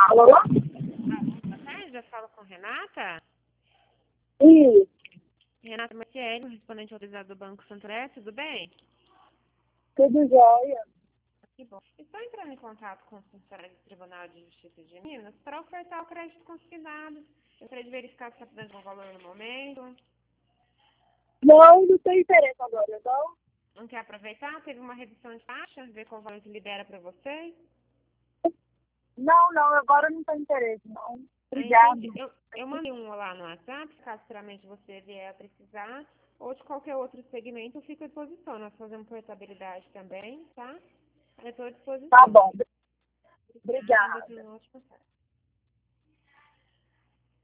Alô? Boa tarde, eu falo com Renata. Isso. Renata Maciel, respondente autorizado do Banco Santander, tudo bem? Tudo jóia? Que bom. Estou entrando em contato com o funcionário do Tribunal de Justiça de Minas para ofertar o crédito consignado. Eu gostaria de verificar se está dando um valor no momento. Não tenho interesse agora, não? Não quer aproveitar? Teve uma redução de taxa, ver qual valor que libera para você. Não, agora não tenho interesse, não. Obrigada. Entendi. Eu mandei um lá no WhatsApp, caso futuramente você vier a precisar, ou de qualquer outro segmento, eu fico à disposição. Nós fazemos portabilidade também, tá? Eu estou à Tá disposição. bom. Obrigada, Obrigada. tenha uma ótima tarde.